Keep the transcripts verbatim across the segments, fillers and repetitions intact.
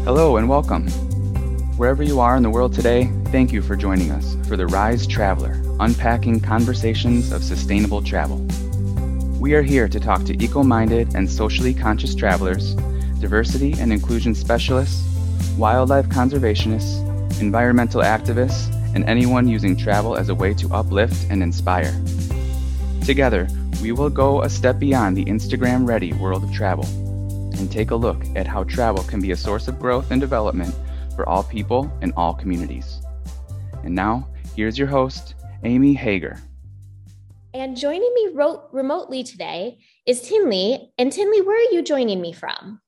Hello and welcome. Wherever you are in the world today, thank you for joining us for the Rise Traveler, unpacking conversations of sustainable travel. We are here to talk to eco-minded and socially conscious travelers, diversity and inclusion specialists, wildlife conservationists, environmental activists, and anyone using travel as a way to uplift and inspire. Together, we will go a step beyond the Instagram-ready world of travel and take a look at how travel can be a source of growth and development for all people and all communities. And now, here's your host, Amy Hager. And joining me ro- remotely today is Tinley. And Tinley, where are you joining me from?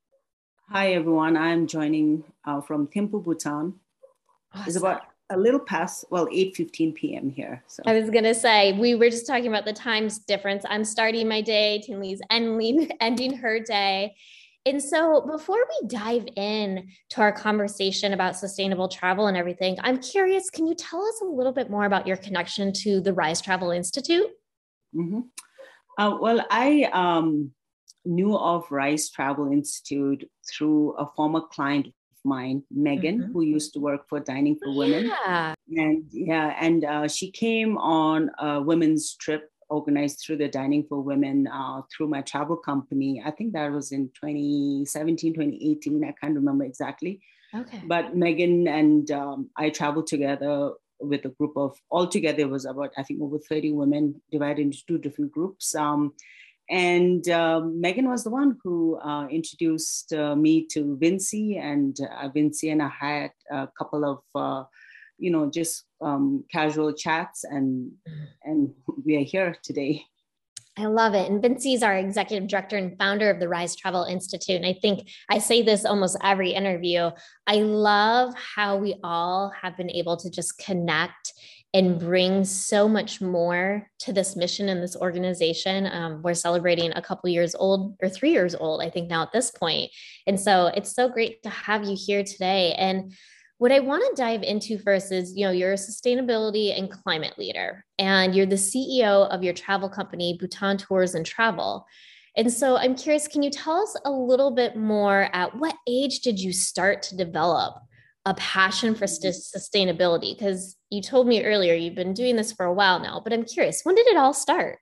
Hi, everyone. I'm joining uh, from Thimphu, Bhutan. Awesome. It's about a little past, well, eight fifteen p.m. here. So I was going to say, we were just talking about the times difference. I'm starting my day. Tinley's ending, ending her day. And so before we dive in to our conversation about sustainable travel and everything, I'm curious, can you tell us a little bit more about your connection to the Rise Travel Institute? Mm-hmm. Uh, well, I um, knew of Rise Travel Institute through a former client of mine, Megan, mm-hmm. who used to work for Dining for Women. Yeah. And yeah, and uh, she came on a women's trip organized through the Dining for Women uh, through my travel company. I think that was in twenty seventeen, twenty eighteen. I can't remember exactly. Okay. But Megan and um, I traveled together with a group of, altogether it was about, I think, over thirty women divided into two different groups. Um, and uh, Megan was the one who uh, introduced uh, me to Vinci, and uh, Vinci and I had a couple of, uh, you know, just um, casual chats, and and we are here today. I love it. And Vinci's our executive director and founder of the Rise Travel Institute. And I think I say this almost every interview. I love how we all have been able to just connect and bring so much more to this mission and this organization. Um, we're celebrating a couple years old, or three years old, I think now at this point. And so it's so great to have you here today. And what I want to dive into first is, you know, you're a sustainability and climate leader, and you're the C E O of your travel company, Bhutan Tours and Travel. And so I'm curious, can you tell us a little bit more, at what age did you start to develop a passion for st- sustainability? Because you told me earlier, you've been doing this for a while now, but I'm curious, when did it all start?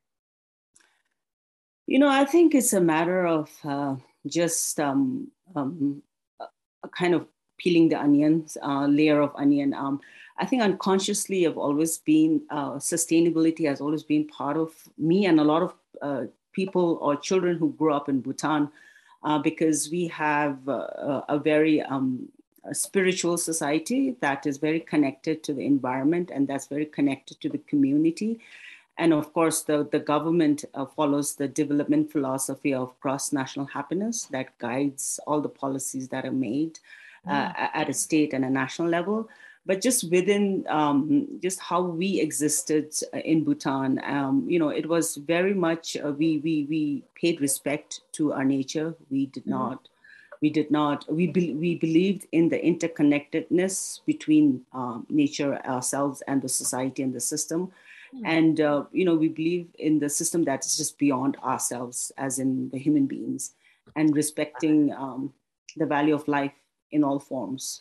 You know, I think it's a matter of uh, just um, um, a kind of peeling the onions, uh, layer of onion. Um, I think unconsciously I've always been, uh, sustainability has always been part of me and a lot of uh, people or children who grew up in Bhutan, uh, because we have uh, a very um, a spiritual society that is very connected to the environment, and that's very connected to the community. And of course, the, the government uh, follows the development philosophy of cross-national happiness that guides all the policies that are made Uh, at a state and a national level. But just within um, just how we existed in Bhutan, um, you know, it was very much, uh, we, we, we paid respect to our nature. We did mm-hmm. not, we did not, we, be, we believed in the interconnectedness between um, nature, ourselves, and the society and the system. Mm-hmm. And, uh, you know, we believe in the system that is just beyond ourselves, as in the human beings, and respecting um, the value of life in all forms.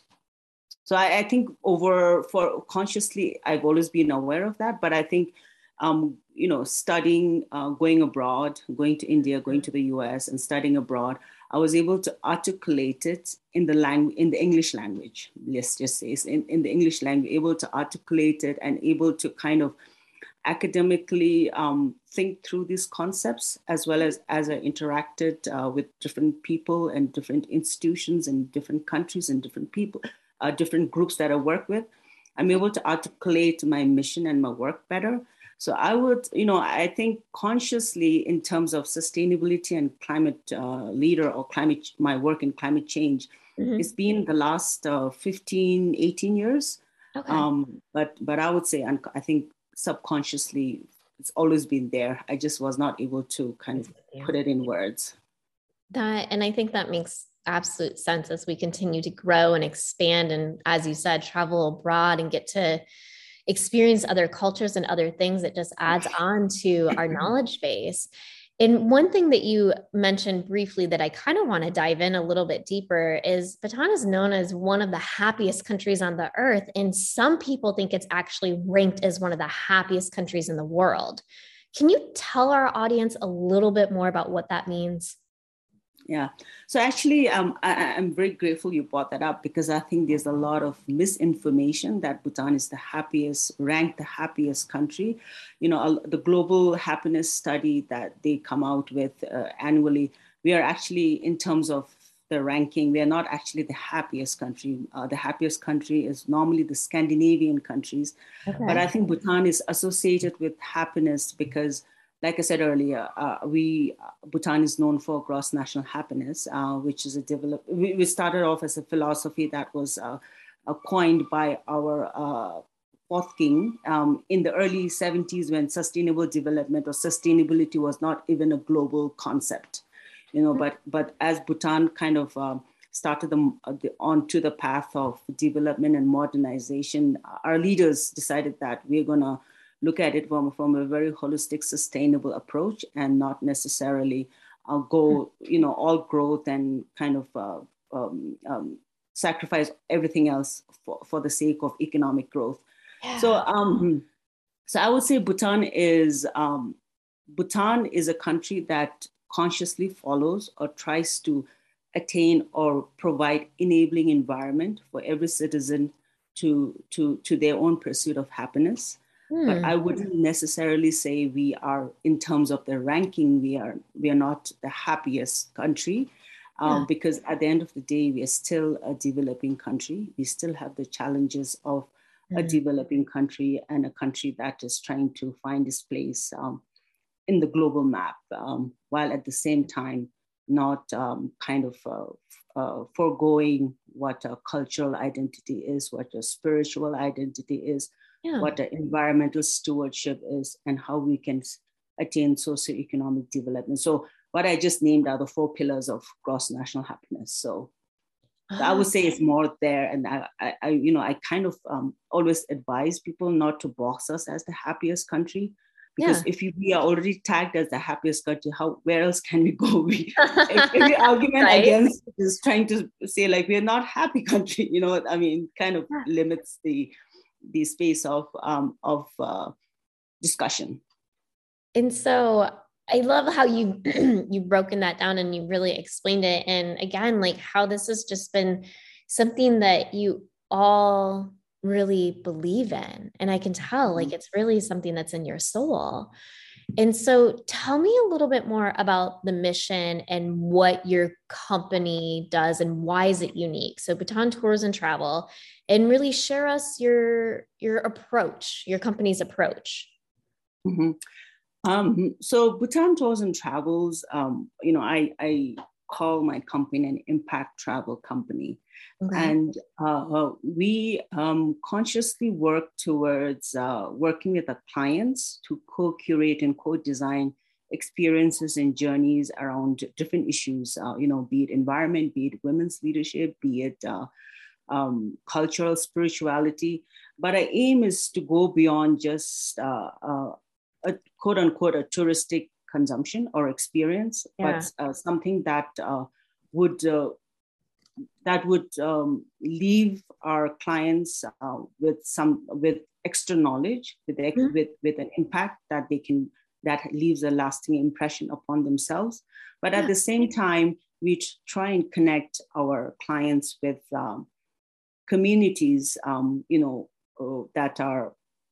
So I, I think over for consciously, I've always been aware of that. But I think, um, you know, studying, uh, going abroad, going to India, going to the U S and studying abroad, I was able to articulate it in the language, in the English language, let's just say, in, in the English language, able to articulate it and able to kind of academically um, think through these concepts, as well as as I interacted uh, with different people and different institutions and different countries and different people, uh, different groups that I work with. I'm able to articulate my mission and my work better. So I would, you know, I think consciously in terms of sustainability and climate uh, leader or climate, my work in climate change, mm-hmm. it's been the last uh, fifteen, eighteen years. Okay. Um, but but I would say, I think, subconsciously, it's always been there. I just was not able to kind of put it in words. That, and I think that makes absolute sense as we continue to grow and expand. And as you said, travel abroad and get to experience other cultures and other things, it just adds on to our knowledge base. And one thing that you mentioned briefly that I kind of want to dive in a little bit deeper is Bhutan is known as one of the happiest countries on the earth. And some people think it's actually ranked as one of the happiest countries in the world. Can you tell our audience a little bit more about what that means? Yeah. So actually, um, I, I'm very grateful you brought that up, because I think there's a lot of misinformation that Bhutan is the happiest, ranked the happiest country. You know, the global happiness study that they come out with uh, annually, we are actually, in terms of the ranking, we are not actually the happiest country. Uh, the happiest country is normally the Scandinavian countries. Okay. But I think Bhutan is associated with happiness because, like I said earlier, uh, we Bhutan is known for gross national happiness, uh, which is a develop. We, we started off as a philosophy that was uh, uh, coined by our uh, fourth king um, in the early seventies, when sustainable development or sustainability was not even a global concept, you know. But but as Bhutan kind of uh, started them uh, the, onto the path of development and modernization, our leaders decided that we're gonna look at it from, from a very holistic, sustainable approach, and not necessarily uh, go, you know, all growth and kind of uh, um, um, sacrifice everything else for, for the sake of economic growth. Yeah. So, um, so I would say Bhutan is um, Bhutan is a country that consciously follows or tries to attain or provide enabling environment for every citizen to to to their own pursuit of happiness. Hmm. But I wouldn't necessarily say we are, in terms of the ranking, we are we are not the happiest country, um, yeah. because at the end of the day, we are still a developing country. We still have the challenges of hmm. a developing country, and a country that is trying to find its place um, in the global map, um, while at the same time not um, kind of uh, uh, foregoing what a cultural identity is, what a spiritual identity is. Yeah. What the environmental stewardship is, and how we can attain socioeconomic development. So what I just named are the four pillars of gross national happiness. So, oh. so I would say it's more there. And I, I, I you know, I kind of um, always advise people not to box us as the happiest country, because yeah. if you, we are already tagged as the happiest country, how where else can we go? We, every argument right? against is trying to say like we're not happy country. You know, I mean, kind of yeah. limits the the space of um, of uh, discussion. And so I love how you you've broken that down and you really explained it. And again, like how this has just been something that you all really believe in. And I can tell like it's really something that's in your soul. And so tell me a little bit more about the mission and what your company does and why is it unique? So Bhutan Tours and Travel, and really share us your, your approach, your company's approach. Mm-hmm. Um, so Bhutan Tours and Travels, um, you know, I, I call my company an impact travel company. Okay. And uh, we um, consciously work towards uh, working with our clients to co-curate and co-design experiences and journeys around different issues, uh, you know, be it environment, be it women's leadership, be it uh, um, cultural spirituality. But our aim is to go beyond just uh, uh, a quote unquote, a touristic consumption or experience, yeah. but uh, something that uh, would uh, that would um, leave our clients uh, with some with extra knowledge, with, mm-hmm. with with an impact that they can that leaves a lasting impression upon themselves. But yeah. at the same time, we try and connect our clients with um, communities, um, you know, uh, that are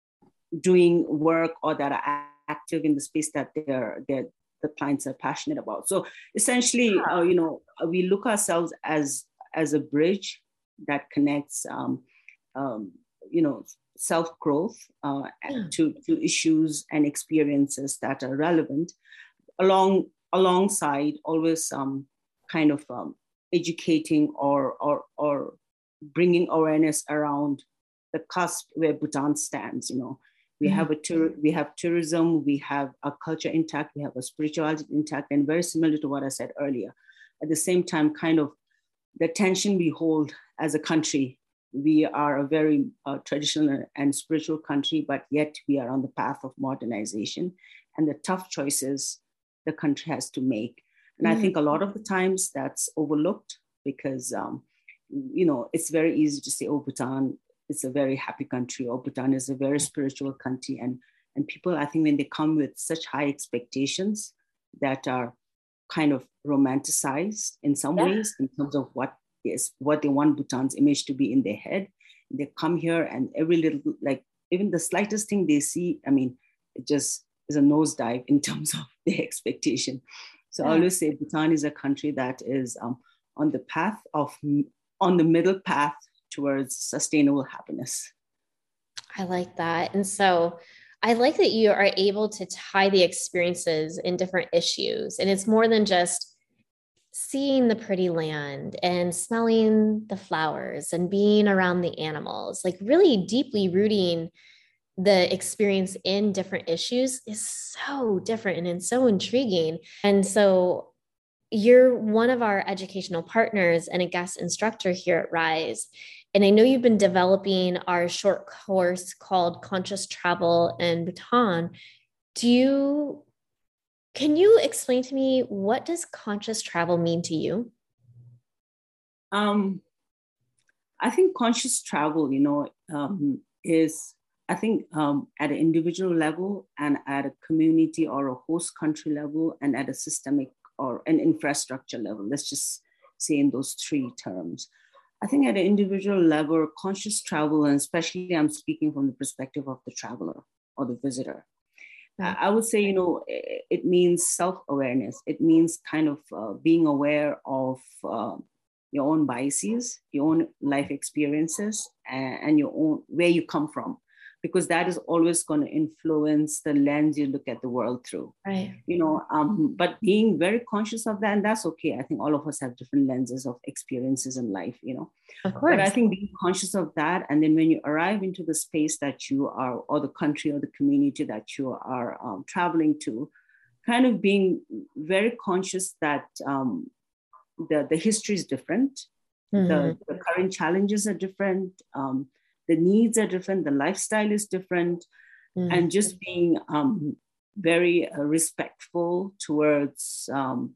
doing work or that are active in the space that they're they're the clients are passionate about. So essentially, yeah. uh, you know, we look ourselves as as a bridge that connects, um, um, you know, self-growth uh, yeah. to, to issues and experiences that are relevant, along alongside always um, kind of um, educating or, or, or bringing awareness around the cusp where Bhutan stands. You know, we mm-hmm. have a tour, we have tourism, we have a culture intact, we have a spirituality intact, and very similar to what I said earlier. At the same time, kind of the tension we hold as a country. We are a very uh, traditional and spiritual country, but yet we are on the path of modernization. And the tough choices the country has to make. And mm-hmm. I think a lot of the times that's overlooked because, um, you know, it's very easy to say, oh, Bhutan is a very happy country, or Bhutan is a very spiritual country. And, and people, I think when they come with such high expectations that are kind of romanticized in some yeah. ways in terms of what is what they want Bhutan's image to be in their head, they come here and every little, like even the slightest thing they see, I mean, it just is a nosedive in terms of their expectation. So yeah. I always say Bhutan is a country that is um, on the path of, on the middle path towards sustainable happiness. I like that. And so I like that you are able to tie the experiences in different issues. And it's more than just seeing the pretty land and smelling the flowers and being around the animals, like really deeply rooting the experience in different issues is so different and so intriguing. And so you're one of our educational partners and a guest instructor here at RISE. And I know you've been developing our short course called Conscious Travel in Bhutan. Do you, can you explain to me, what does conscious travel mean to you? Um, I think conscious travel, you know, um, is, I think um, at an individual level and at a community or a host country level and at a systemic or an infrastructure level, let's just say in those three terms. I think at an individual level, conscious travel, and especially I'm speaking from the perspective of the traveler or the visitor, right. I would say, you know, it means self-awareness. It means kind of uh, being aware of uh, your own biases, your own life experiences, and, and your own, where you come from, because that is always going to influence the lens you look at the world through. Right. You know, um, but being very conscious of that, and that's okay. I think all of us have different lenses of experiences in life, you know. Of course. But I think being conscious of that, and then when you arrive into the space that you are, or the country or the community that you are um, traveling to, kind of being very conscious that um, the, the history is different, mm-hmm. the, the current challenges are different, um, the needs are different, the lifestyle is different, mm-hmm. and just being um, very uh, respectful towards um,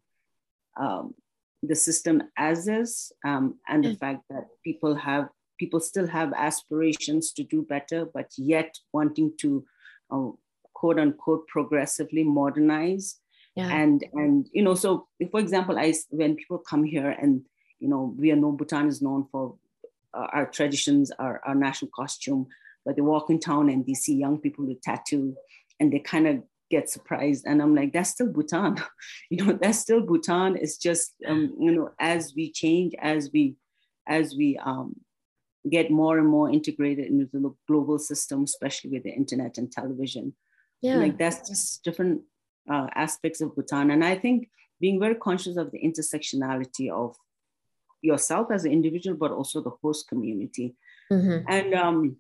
um, the system as is, um, and the mm-hmm. fact that people have, people still have aspirations to do better, but yet wanting to, uh, quote unquote, progressively modernize. Yeah. And, and, you know, so for example, I, when people come here and, you know, we are known, Bhutan is known for uh, our traditions, our, our national costume, but they walk in town and they see young people with tattoo and they kind of get surprised. And I'm like, that's still Bhutan. you know, that's still Bhutan. It's just, um, you know, as we change, as we, as we um, get more and more integrated into the global system, especially with the internet and television, yeah. like that's just different uh, aspects of Bhutan. And I think being very conscious of the intersectionality of yourself as an individual, but also the host community. Mm-hmm. And um,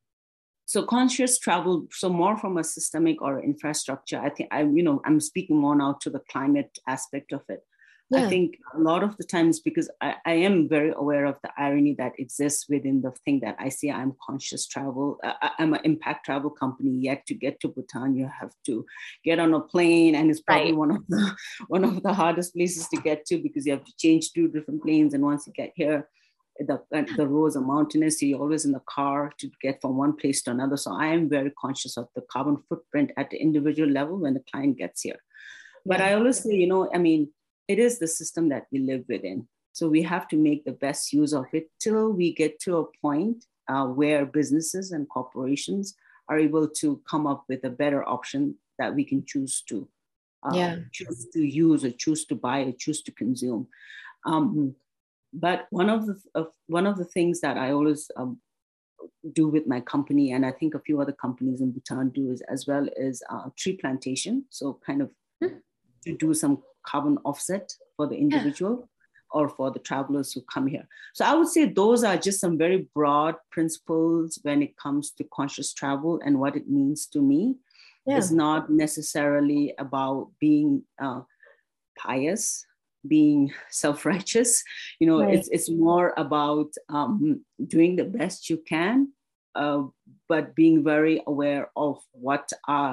so conscious travel, so more from a systemic or infrastructure, I think I, you know, I'm speaking more now to the climate aspect of it. Yeah. I think a lot of the times, because I, I am very aware of the irony that exists within the thing that I say I'm conscious travel. I, I'm an impact travel company, yet to get to Bhutan, you have to get on a plane, and it's probably right. one of the one of the hardest places to get to, because you have to change two different planes, and once you get here, the the roads are mountainous, so you're always in the car to get from one place to another. So I am very conscious of the carbon footprint at the individual level when the client gets here. But yeah. I always say, you know, I mean, it is the system that we live within. So we have to make the best use of it till we get to a point uh, where businesses and corporations are able to come up with a better option that we can choose to uh, yeah. choose to use or choose to buy or choose to consume. Um, but one of the uh, one of the things that I always um, do with my company, and I think a few other companies in Bhutan do is as well, is uh, tree plantation. So kind of hmm. to do some carbon offset for the individual yeah. or for the travelers who come here. So I would say those are just some very broad principles when it comes to conscious travel and what it means to me. Yeah. It's not necessarily about being uh, pious, being self-righteous. You know, right. it's it's more about um, doing the best you can, uh, but being very aware of what are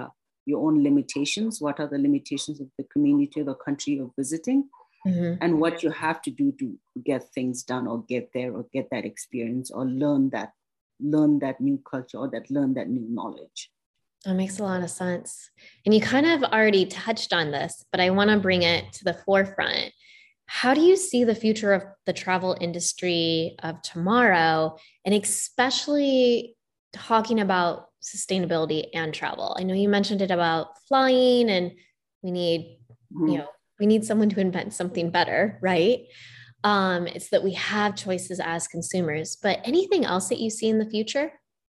your own limitations. What are the limitations of the community or the country you're visiting? Mm-hmm. And what you have to do to get things done or get there or get that experience or learn that, learn that new culture or that learn that new knowledge. That makes a lot of sense. And you kind of already touched on this, but I want to bring it to the forefront. How do you see the future of the travel industry of tomorrow, and especially talking about sustainability and travel? I know you mentioned it about flying, and we need, mm-hmm. you know, we need someone to invent something better, right? Um, it's that we have choices as consumers, but anything else that you see in the future?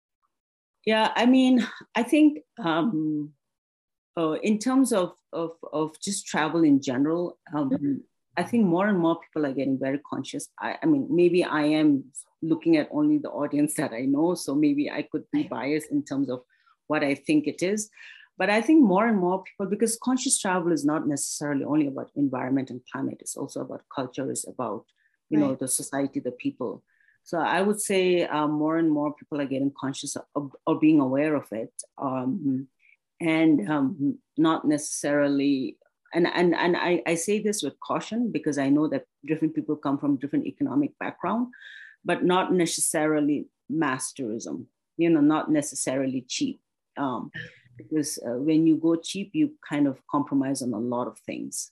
Yeah, I mean, I think um, uh, in terms of, of, of just travel in general, um, mm-hmm. I think more and more people are getting very conscious. I, I mean, maybe I am looking at only the audience that I know, so maybe I could be biased in terms of what I think it is. But I think more and more people, because conscious travel is not necessarily only about environment and climate, it's also about culture, it's about, you right. know, the society, the people. So I would say uh, more and more people are getting conscious of, or being aware of it, um, and um, not necessarily, and, and, and I, I say this with caution because I know that different people come from different economic background, but not necessarily mass tourism, you know, not necessarily cheap. Um, because uh, when you go cheap, you kind of compromise on a lot of things.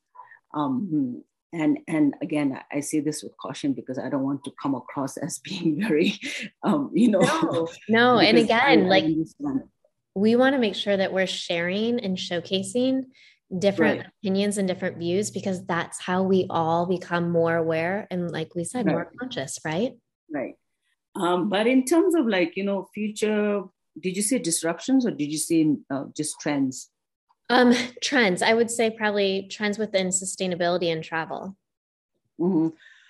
Um, and, and again, I say this with caution because I don't want to come across as being very, um, you know. No, no. And again, I, like I we want to make sure that we're sharing and showcasing different right. opinions and different views, because that's how we all become more aware and, like we said, right. more conscious, right? Right. Um, but in terms of like, you know, future, did you say disruptions or did you say uh, just trends? Um, trends. I would say probably trends within sustainability and travel. Mm-hmm.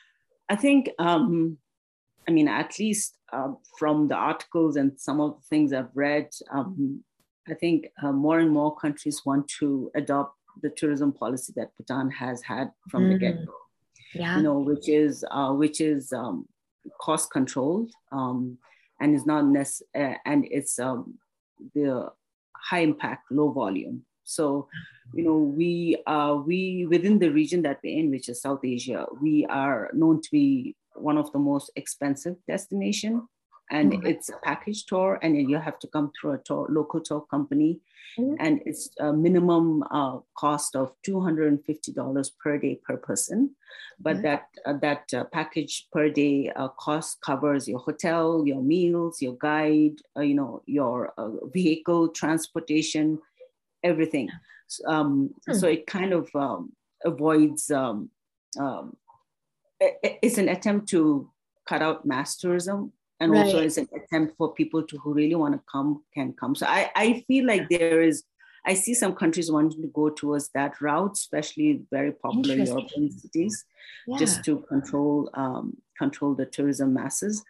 I think, um, I mean, at least uh, from the articles and some of the things I've read, um, I think uh, more and more countries want to adopt the tourism policy that Bhutan has had from mm-hmm. the get-go. Yeah. You know, which is uh, which is um, cost controlled. Um, and is not necessary, uh, and it's um, the high impact, low volume. So, you know, we uh, we within the region that we're in, which is South Asia, we are known to be one of the most expensive destination, and mm-hmm. it's a package tour, and you have to come through a tour, local tour company, mm-hmm. and it's a minimum uh, cost of two hundred fifty dollars per day per person. But mm-hmm. that uh, that uh, package per day uh, cost covers your hotel, your meals, your guide, uh, you know, your uh, vehicle transportation, everything. So, um, mm-hmm. so it kind of um, avoids. Um, um, it, it's an attempt to cut out mass tourism. And right. also it's an attempt for people to who really want to come can come. So I, I feel like there is, I see some countries wanting to go towards that route, especially very popular European cities, yeah. just to control um, control the tourism masses.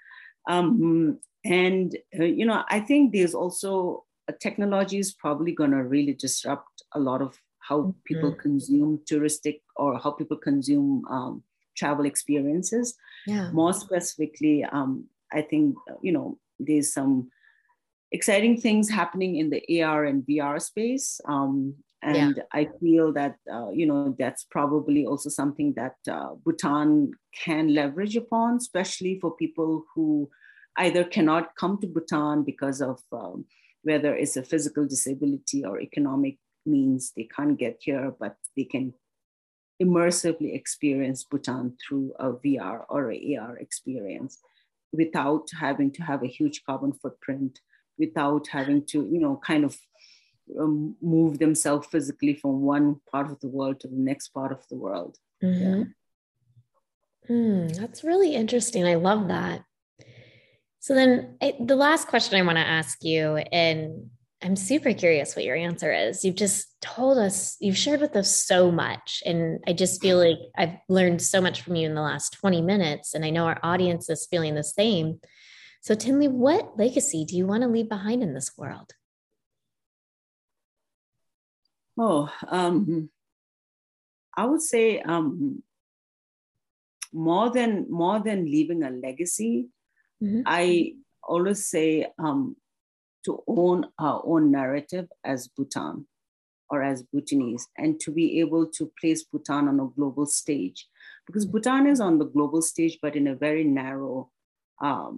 Um, and, uh, you know, I think there's also, uh, technology is probably going to really disrupt a lot of how mm-hmm. people consume touristic or how people consume um, travel experiences. Yeah. More specifically, um, I think, you know, there's some exciting things happening in the A R and V R space. Um, and yeah. I feel that, uh, you know, that's probably also something that uh, Bhutan can leverage upon, especially for people who either cannot come to Bhutan because of um, whether it's a physical disability or economic means they can't get here, but they can immersively experience Bhutan through a V R or a A R experience, without having to have a huge carbon footprint, without having to, you know, kind of um, move themselves physically from one part of the world to the next part of the world. Mm-hmm. Yeah. Mm, that's really interesting. I love that. So then I, the last question I want to ask you, and I'm super curious what your answer is. You've just told us, you've shared with us so much. And I just feel like I've learned so much from you in the last twenty minutes. And I know our audience is feeling the same. So Tinley, what legacy do you want to leave behind in this world? Oh, um, I would say um, more than more than leaving a legacy, mm-hmm. I always say, um, to own our own narrative as Bhutan. or as Bhutanese, and to be able to place Bhutan on a global stage. Because Bhutan is on the global stage, but in a very narrow um,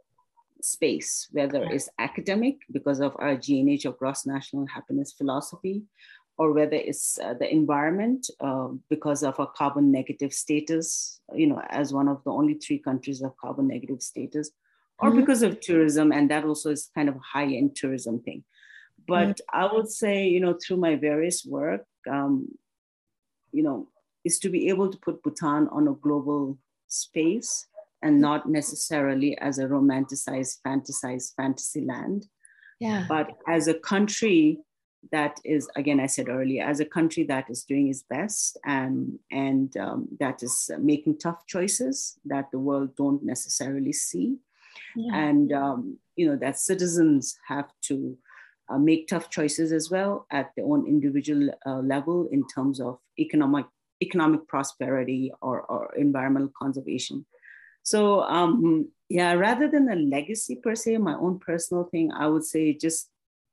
space, whether it's academic because of our G N H or gross national happiness philosophy, or whether it's uh, the environment uh, because of our carbon negative status, you know, as one of the only three countries of carbon negative status, or mm-hmm. because of tourism, and that also is kind of a high-end tourism thing. But mm-hmm. I would say, you know, through my various work, um, you know, is to be able to put Bhutan on a global space and not necessarily as a romanticized, fantasized fantasy land, yeah. but as a country that is, again, I said earlier, as a country that is doing its best and, and um, that is making tough choices that the world don't necessarily see. Yeah. And, um, you know, that citizens have to uh, make tough choices as well at their own individual uh, level in terms of economic economic prosperity or, or environmental conservation. So um, yeah, rather than a legacy per se, my own personal thing, I would say just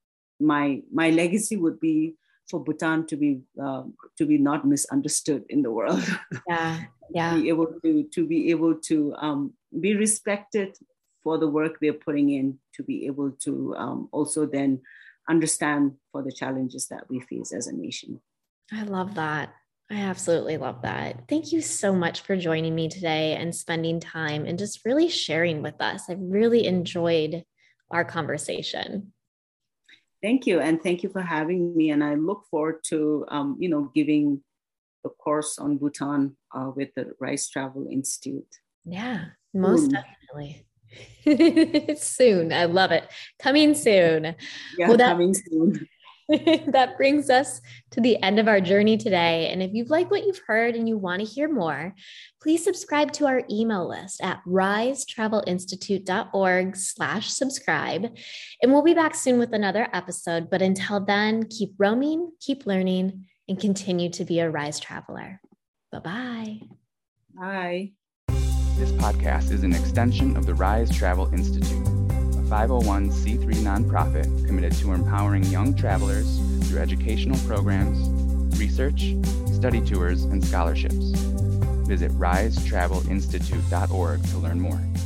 my my legacy would be for Bhutan to be uh, to be not misunderstood in the world. Yeah, yeah. be able to to be able to um, be respected for the work they're putting in, to be able to um, also then understand for the challenges that we face as a nation. I love that. I absolutely love that. Thank you so much for joining me today and spending time and just really sharing with us. I've really enjoyed our conversation. Thank you. And thank you for having me. And I look forward to, um, you know, giving the course on Bhutan uh, with the Rise Travel Institute. Yeah, most soon. Definitely. Soon. I love it. Coming soon. Yeah, well, that- coming soon. That brings us to the end of our journey today. And if you've liked what you've heard and you want to hear more, please subscribe to our email list at risetravelinstitute.org slash subscribe. And we'll be back soon with another episode. But until then, keep roaming, keep learning, and continue to be a Rise Traveler. Bye-bye. Bye. This podcast is an extension of the Rise Travel Institute, five oh one c three nonprofit committed to empowering young travelers through educational programs, research, study tours, and scholarships. Visit rise travel institute dot org to learn more.